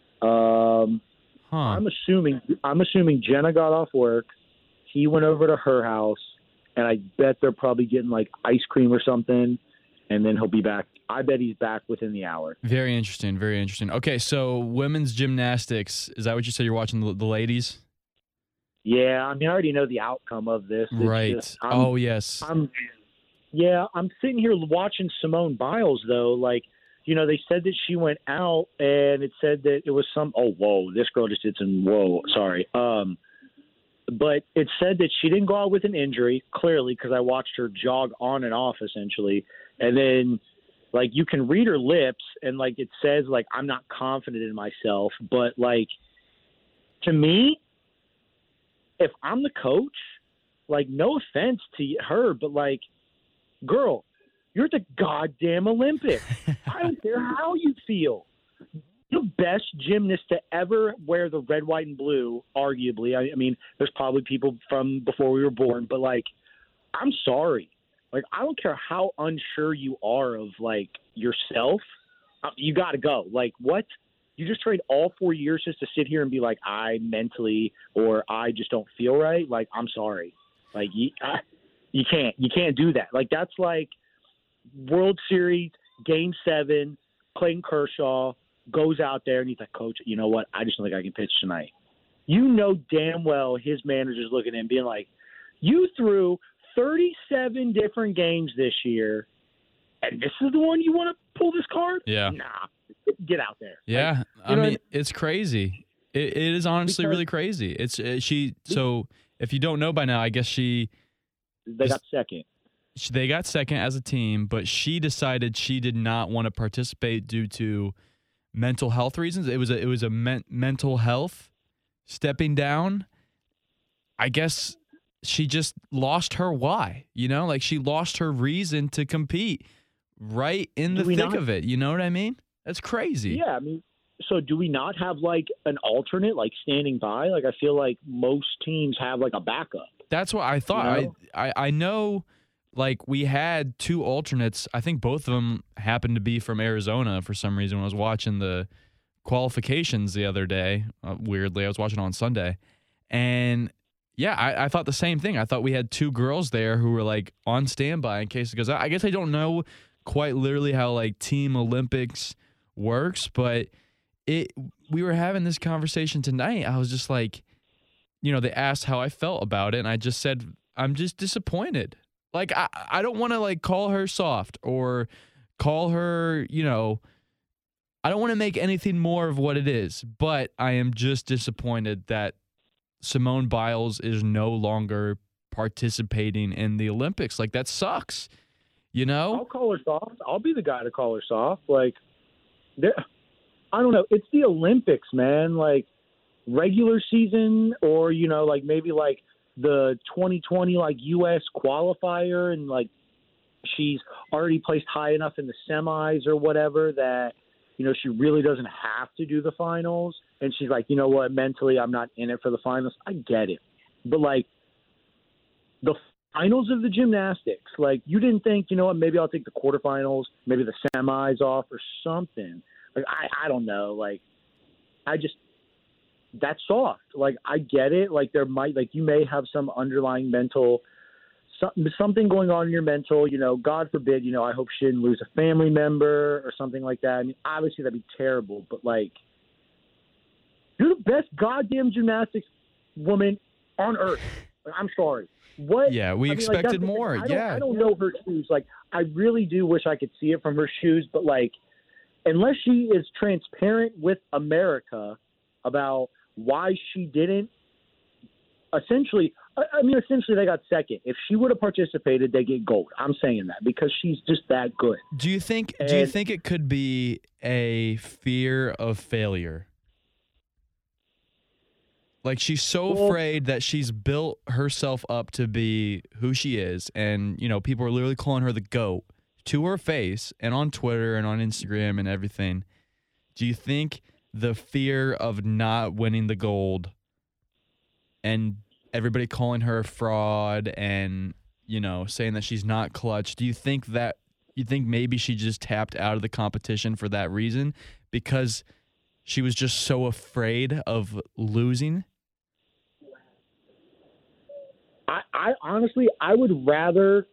I'm assuming Jenna got off work. He went over to her house, and I bet they're probably getting like ice cream or something. And then he'll be back. I bet he's back within the hour. Very interesting. Very interesting. Okay, so women's gymnastics. Is that what you said you're watching, the ladies? Yeah, I mean, I already know the outcome of this. It's right. Yes. I'm sitting here watching Simone Biles, though. Like, they said that she went out, and it said that it was this girl just did some, sorry. But it said that she didn't go out with an injury, clearly, because I watched her jog on and off, essentially. And then, like, you can read her lips, and, like, it says, like, I'm not confident in myself. But, like, to me, if I'm the coach, like, no offense to her, but, like, girl, you're at the goddamn Olympics. I don't care how you feel. The best gymnast to ever wear the red, white, and blue, arguably. I mean, there's probably people from before we were born, but, like, I'm sorry. Like, I don't care how unsure you are of, like, yourself. You got to go. Like, what? You just trained all 4 years just to sit here and be like, I mentally or I just don't feel right? Like, I'm sorry. Like, you can't do that. Like, that's like World Series, Game 7, Clayton Kershaw goes out there and he's like, Coach, you know what? I just don't think I can pitch tonight. You know damn well his manager's looking at him being like, you threw 37 different games this year, and this is the one you want to pull this card? Yeah. Nah, get out there. Yeah, like, I mean, it's crazy. It is honestly really crazy. So if you don't know by now, I guess they got second. They got second as a team, but she decided she did not want to participate due to mental health reasons. It was a mental health stepping down. I guess she just lost her why, like she lost her reason to compete right in the thick of it. You know what I mean? That's crazy. Yeah, I mean, so do we not have like an alternate like standing by? Like I feel like most teams have like a backup. That's what I thought. I know like we had two alternates. I think both of them happened to be from Arizona for some reason when I was watching the qualifications the other day. Weirdly, I was watching on Sunday. And yeah, I thought the same thing. I thought we had two girls there who were like on standby in case it goes out. I guess I don't know quite literally how like Team Olympics works, but we were having this conversation tonight. I was just like, they asked how I felt about it, and I just said, I'm just disappointed. Like, I don't want to like call her soft or call her, I don't want to make anything more of what it is, but I am just disappointed that Simone Biles is no longer participating in the Olympics. Like, that sucks, I'll call her soft. I'll be the guy to call her soft. Like, I don't know. It's the Olympics, man. Like, regular season or, like maybe like the 2020 like U.S. qualifier and like she's already placed high enough in the semis or whatever that, she really doesn't have to do the finals. And she's like, you know what, mentally I'm not in it for the finals. I get it. But, like, the finals of the gymnastics, like, you didn't think, you know what, maybe I'll take the quarterfinals, maybe the semis off or something. Like, I don't know. Like, that's soft. Like, I get it. Like, you may have some underlying mental something going on in your mental, God forbid, I hope she didn't lose a family member or something like that. I mean, obviously that'd be terrible, but, like, you're the best goddamn gymnastics woman on earth. Like, I'm sorry. What? Yeah, we expected that's more. I don't know her shoes. Like, I really do wish I could see it from her shoes, but, like, unless she is transparent with America about why she didn't, essentially they got second. If she would have participated, they get gold. I'm saying that because she's just that good. Do you think it could be a fear of failure? Like, she's so afraid that she's built herself up to be who she is, and, people are literally calling her the GOAT to her face and on Twitter and on Instagram and everything. Do you think the fear of not winning the gold and everybody calling her a fraud and, saying that she's not clutch, do you think maybe she just tapped out of the competition for that reason because she was just so afraid of losing? I honestly, I would rather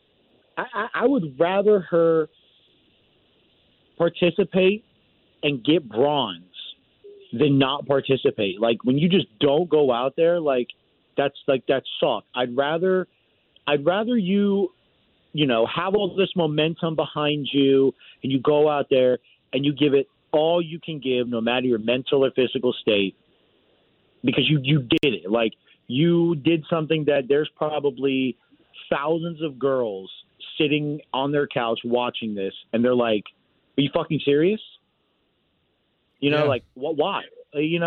her participate and get bronze than not participate. Like, when you just don't go out there, that's soft. I'd rather you, have all this momentum behind you and you go out there and you give it all you can give, no matter your mental or physical state, because you did it. Like, you did something that there's probably thousands of girls sitting on their couch watching this, and they're like, are you fucking serious? Like, why? And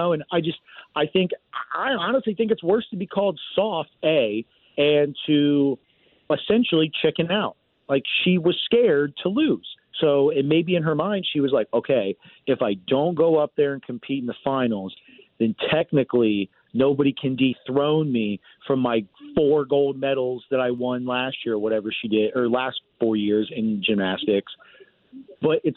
I honestly think it's worse to be called soft, and to essentially chicken out. Like, she was scared to lose. So it may be in her mind, she was like, okay, if I don't go up there and compete in the finals, then technically nobody can dethrone me from my 4 gold medals that I won last year or whatever she did, or last 4 years in gymnastics. But it's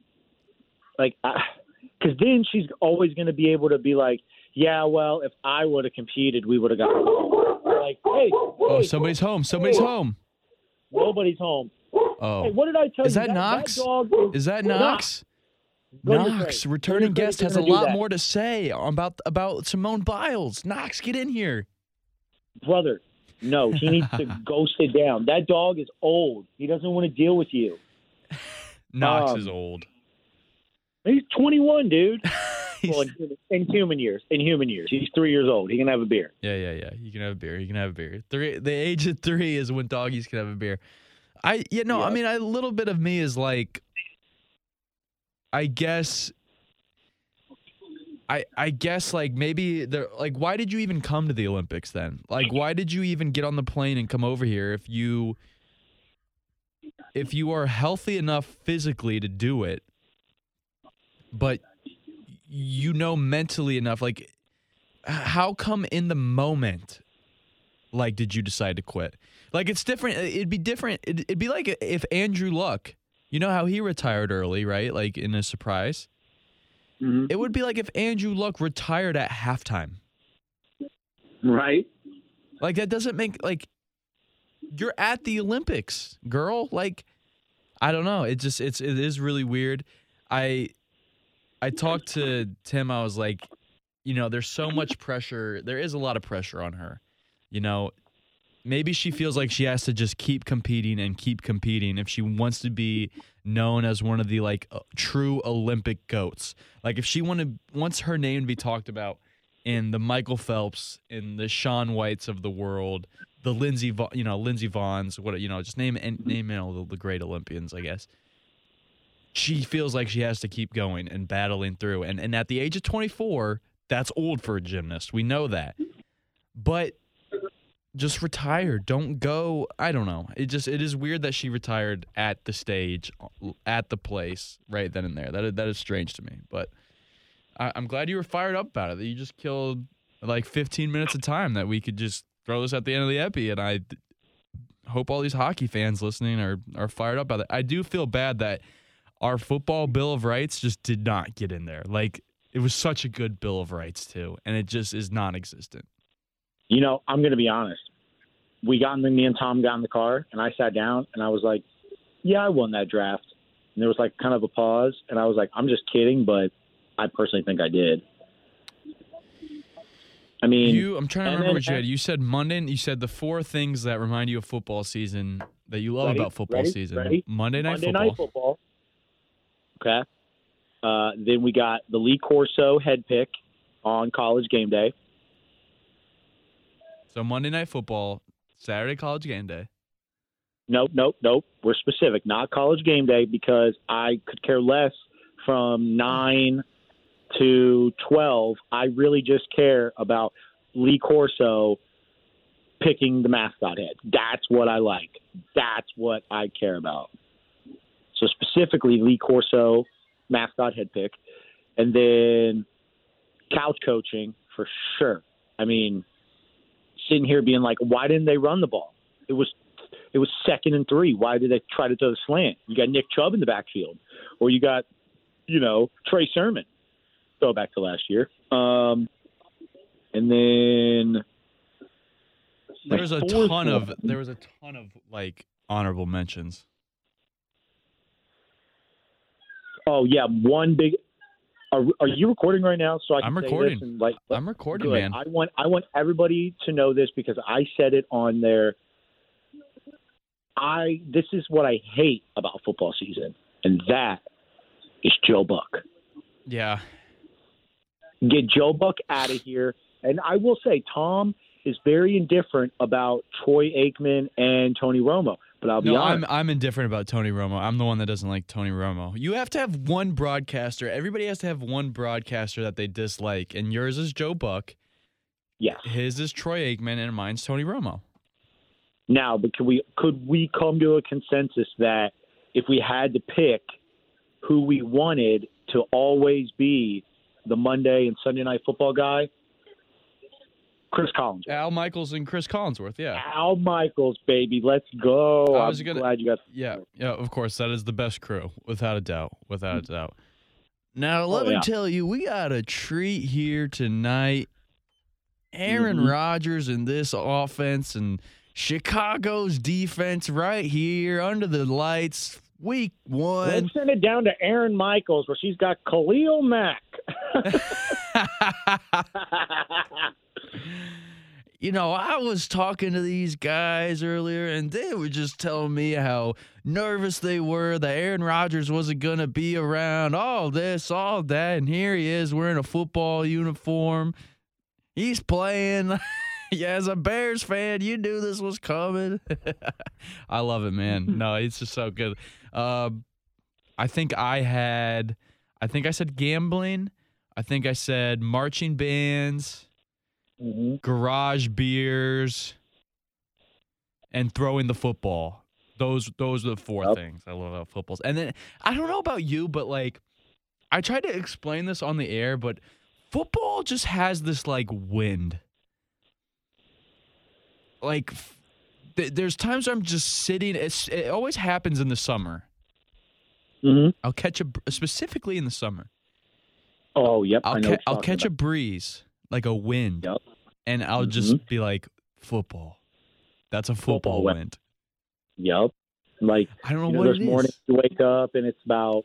because then she's always going to be able to be like, yeah, well, if I would have competed, we would have got like, hey. Oh, somebody's home. Somebody's home. Nobody's home. Oh. Hey, what did I tell you? Is that Knox? Is that Knox? Knox, returning guest, has a lot more to say about Simone Biles. Knox, get in here. Brother, no, he needs to go sit down. That dog is old. He doesn't want to deal with you. Knox is old. He's 21, dude. Well, in human years. He's 3 years old. He can have a beer. Yeah. He can have a beer. The age of 3 is when doggies can have a beer. I mean, a little bit of me is like, I guess like maybe why did you even come to the Olympics then? Like, why did you even get on the plane and come over here if you are healthy enough physically to do it, but mentally enough, like, how come in the moment, like, did you decide to quit? Like, it's different. It'd be different. It'd be like if Andrew Luck, how he retired early, right? Like, in a surprise. Mm-hmm. It would be like if Andrew Luck retired at halftime. Right. Like, that doesn't make, like, you're at the Olympics, girl. Like, I don't know. It is really weird. I talked to Tim. I was like, there's so much pressure. There is a lot of pressure on her. Maybe she feels like she has to just keep competing if she wants to be known as one of the, like, true Olympic GOATs. Like, if she wants her name to be talked about in the Michael Phelps, in the Shaun Whites of the world, the Lindsey Vonns, just name all the great Olympians, I guess. She feels like she has to keep going and battling through. And at the age of 24, that's old for a gymnast. We know that. But just retire. Don't go. I don't know. It is weird that she retired at the stage at the place right then and there. That is strange to me. But I'm glad you were fired up about it, that you just killed like 15 minutes of time that we could just throw this at the end of the epi. And I hope all these hockey fans listening are fired up about it. I do feel bad that our football Bill of Rights just did not get in there. Like, it was such a good Bill of Rights, too, and it just is non-existent. You know, I'm going to be honest. Me and Tom got in the car, and I sat down, and I was like, yeah, I won that draft. And there was, like, kind of a pause, and I was like, I'm just kidding, but I personally think I did. I mean, I'm trying to remember what you had. You said Monday. You said the 4 things that remind you of football season that you love about football season. Monday night football. Okay. Then we got the Lee Corso head pick on College Game Day. So Monday night football, Saturday College Game Day. Nope. We're specific, not College Game Day, because I could care less from 9 to 12. I really just care about Lee Corso picking the mascot head. That's what I like. That's what I care about. So specifically Lee Corso mascot head pick, and then couch coaching for sure. I mean, sitting here being like, why didn't they run the ball? It was 2nd and 3. Why did they try to throw the slant? You got Nick Chubb in the backfield, or you got, Trey Sermon. Go back to last year. And then there was a ton of like honorable mentions. Oh yeah, one big. Are you recording right now? So I'm recording. This and I'm recording, good. man. I want everybody to know this because I said it on there. This is what I hate about football season, and that is Joe Buck. Yeah. Get Joe Buck out of here. And I will say, Tom is very indifferent about Troy Aikman and Tony Romo. But I'll be honest. I'm indifferent about Tony Romo. I'm the one that doesn't like Tony Romo. You have to have one broadcaster. Everybody has to have one broadcaster that they dislike. And yours is Joe Buck. Yes. His is Troy Aikman, and mine's Tony Romo. Now, but could we come to a consensus that if we had to pick who we wanted to always be the Monday and Sunday night football guy, Chris Collinsworth. Al Michaels and Chris Collinsworth, yeah. Al Michaels, baby. Let's go. I'm glad you got Yeah, of course. That is the best crew, without a doubt. Now, let me tell you, we got a treat here tonight. Aaron Rodgers and this offense and Chicago's defense right here under the lights. Week 1. Let's send it down to Aaron Michaels where she's got Khalil Mack. I was talking to these guys earlier, and they were just telling me how nervous they were that Aaron Rodgers wasn't going to be around, all this, all that, and here he is wearing a football uniform. He's playing. Yeah, as a Bears fan, you knew this was coming. I love it, man. No, it's just so good. I think I said gambling. I think I said marching bands, garage beers, and throwing the football. Those are the 4 things I love about footballs. And then I don't know about you, but like I tried to explain this on the air, but football just has this like wind. Like, there's times where I'm just sitting. It always happens in the summer. I'll catch specifically in the summer. Oh, yep. I'll catch a breeze, like a wind, and I'll just be like, football. That's a football wind. Yep. Like, I don't know what it is. Morning you wake up and it's about,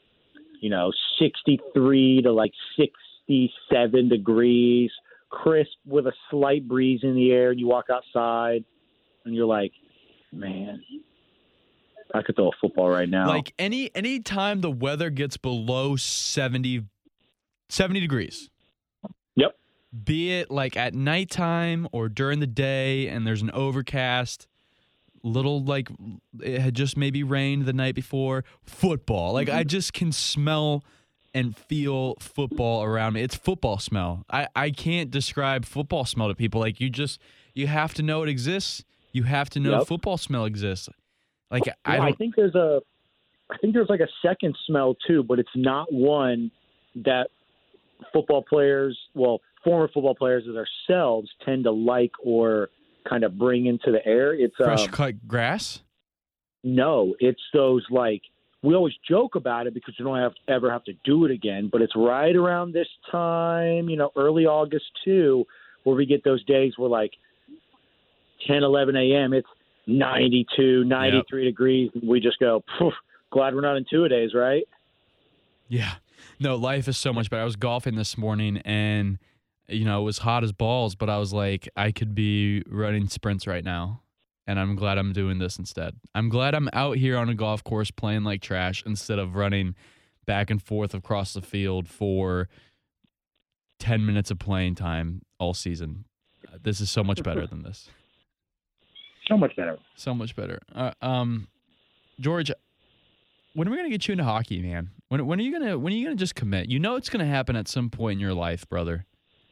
63 to like 67 degrees. Crisp with a slight breeze in the air, and you walk outside and you're like, man, I could throw a football right now. Like any time the weather gets below 70 degrees. Yep. Be it like at nighttime or during the day and there's an overcast, little like it had just maybe rained the night before, football. Like I just can smell and feel football around me. It's football smell. I can't describe football smell to people. Like you have to know it exists. You have to know football smell exists. Like I think there's a I think there's like a second smell too, but it's not one that football players, well, former football players as ourselves tend to like or kind of bring into the air. It's Fresh cut grass? No, it's those like, we always joke about it because you don't ever have to do it again, but it's right around this time, early August too, where we get those days where like 10, 11 a.m., it's 92, 93 degrees. And we just go, glad we're not in 2-a-days, right? Yeah. No, life is so much better. I was golfing this morning and, it was hot as balls, but I was like, I could be running sprints right now. And I'm glad I'm doing this instead. I'm glad I'm out here on a golf course playing like trash instead of running back and forth across the field for 10 minutes of playing time all season. This is so much better than this. So much better. So much better. George, when are we gonna get you into hockey, man? When are you gonna just commit? It's gonna happen at some point in your life, brother.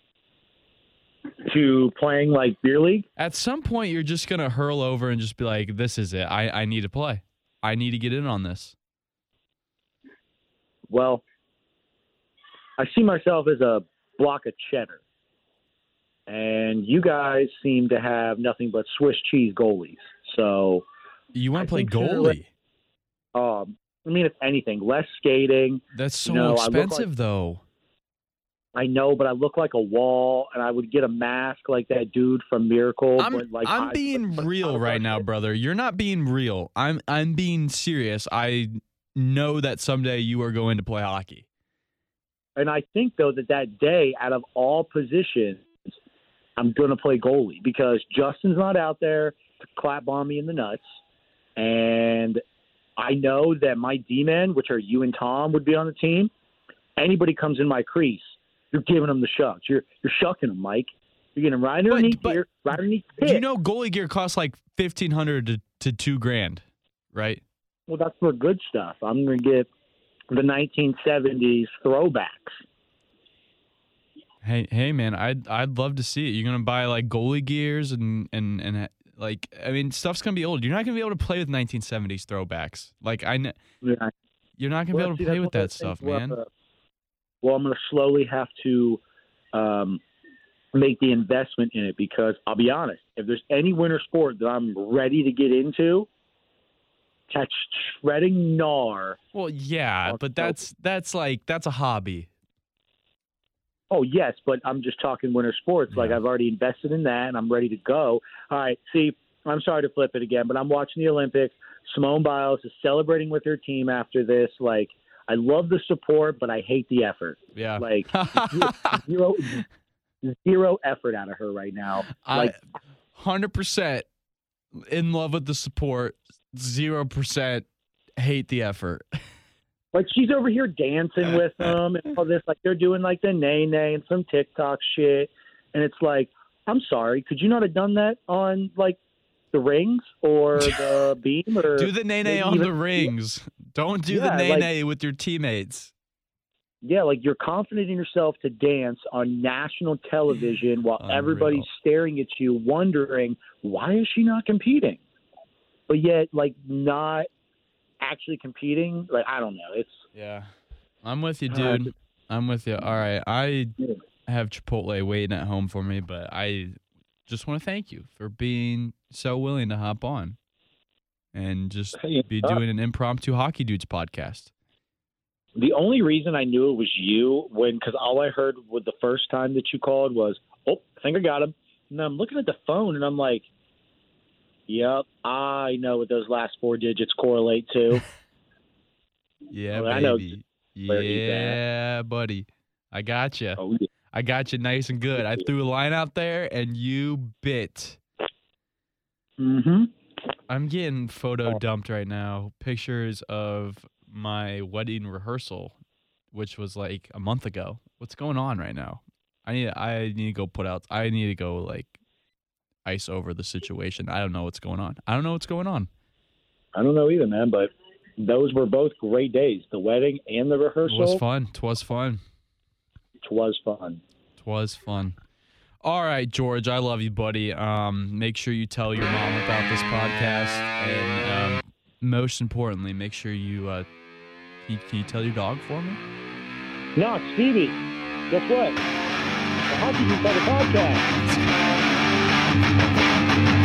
To playing like beer league? At some point, you're just going to hurl over and just be like, this is it. I need to play. I need to get in on this. Well, I see myself as a block of cheddar. And you guys seem to have nothing but Swiss cheese goalies. So you want to play goalie? If anything, less skating. That's so expensive, though. I know, but I look like a wall, and I would get a mask like that dude from Miracle. I'm being real right now, brother. You're not being real. I'm being serious. I know that someday you are going to play hockey. And I think, though, that day, out of all positions, I'm going to play goalie because Justin's not out there to clap bomb me in the nuts. And I know that my D-men, which are you and Tom, would be on the team. Anybody comes in my crease, you're giving them the shucks. You're shucking them, Mike. You're getting them right underneath here, right underneath the hip. Goalie gear costs like $1,500 to $2,000, right? Well, that's for good stuff. I'm going to get the 1970s throwbacks. Hey, man, I'd love to see it. You're going to buy like goalie gears and stuff's going to be old. You're not going to be able to play with 1970s throwbacks. You're not going to be able to play with that stuff, man. Well, I'm going to slowly have to make the investment in it because I'll be honest, if there's any winter sport that I'm ready to get into, catch shredding gnar. Well, yeah, but that's a hobby. Oh, yes, but I'm just talking winter sports. Yeah. Like I've already invested in that and I'm ready to go. All right, see, I'm sorry to flip it again, but I'm watching the Olympics. Simone Biles is celebrating with her team after this. Like, I love the support, but I hate the effort. Yeah. Like, zero effort out of her right now. Like, 100% in love with the support, 0% hate the effort. Like, she's over here dancing with them and all this. Like, they're doing, like, the nay-nay and some TikTok shit. And it's like, I'm sorry, could you not have done that on, like, the rings or the beam? Or do the nay-nay on the rings. Don't do the nay-nay with your teammates. Yeah, like you're confident in yourself to dance on national television while everybody's staring at you wondering, why is she not competing? But yet, like, not actually competing. Like, I don't know. Yeah. I'm with you, dude. I'm with you. All right. I have Chipotle waiting at home for me, but I just want to thank you for being so willing to hop on and just be doing an impromptu Hockey Dudes podcast. The only reason I knew it was you because all I heard with the first time that you called was, oh, I think I got him. And I'm looking at the phone and I'm like, yep, I know what those last 4 digits correlate to. Yeah, well, baby. Yeah, buddy. I got you. Oh, yeah. I got you nice and good. I threw a line out there and you bit. Mm-hmm. I'm getting photo dumped right now. Pictures of my wedding rehearsal, which was like a month ago. What's going on right now? I need to go I need to go like ice over the situation. I don't know what's going on. I don't know either, man, but those were both great days. The wedding and the rehearsal. It was fun. All right, George, I love you, buddy. Make sure you tell your mom about this podcast and most importantly, make sure you can you tell your dog for me? No, it's Stevie. Guess what? The Hockey Insider Podcast.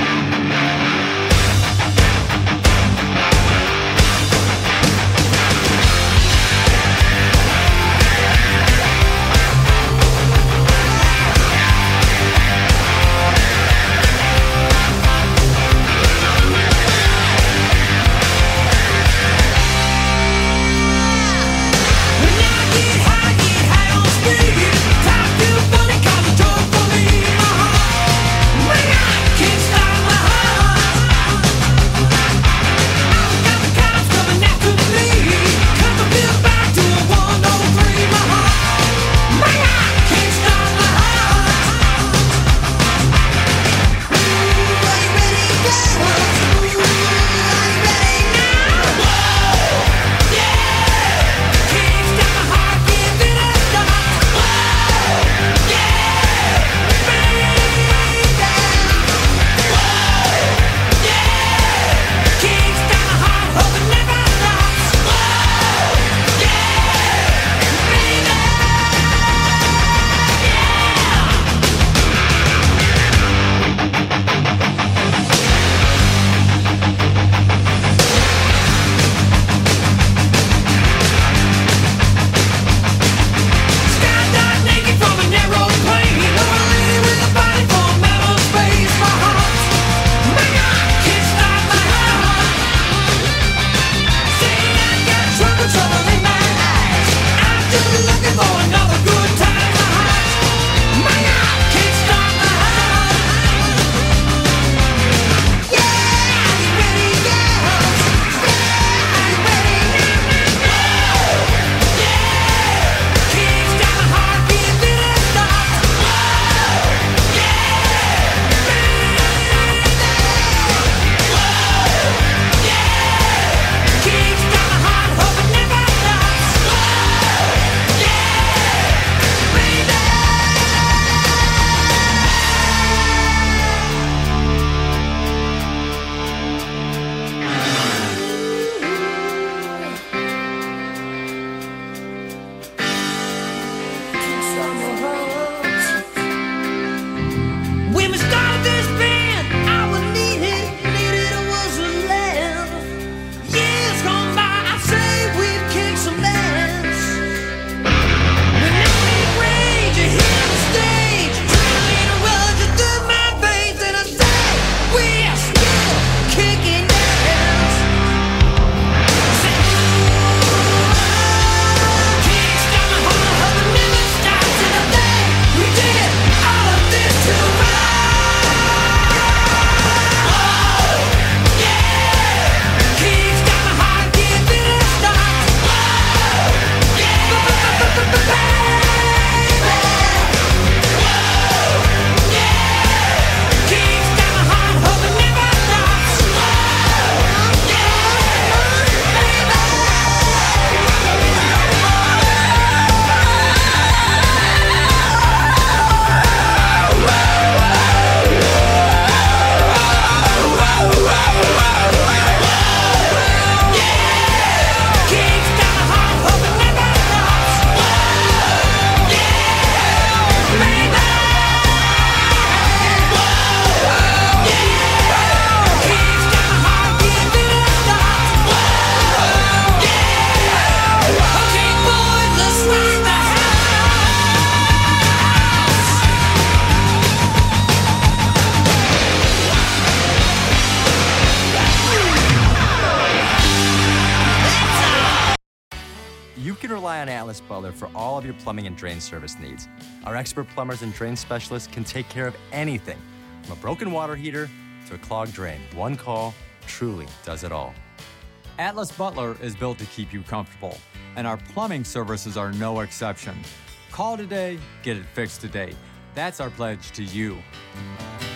Rely on Atlas Butler for all of your plumbing and drain service needs. Our expert plumbers and drain specialists can take care of anything, from a broken water heater to a clogged drain. One call truly does it all. Atlas Butler is built to keep you comfortable, and our plumbing services are no exception. Call today, get it fixed today. That's our pledge to you.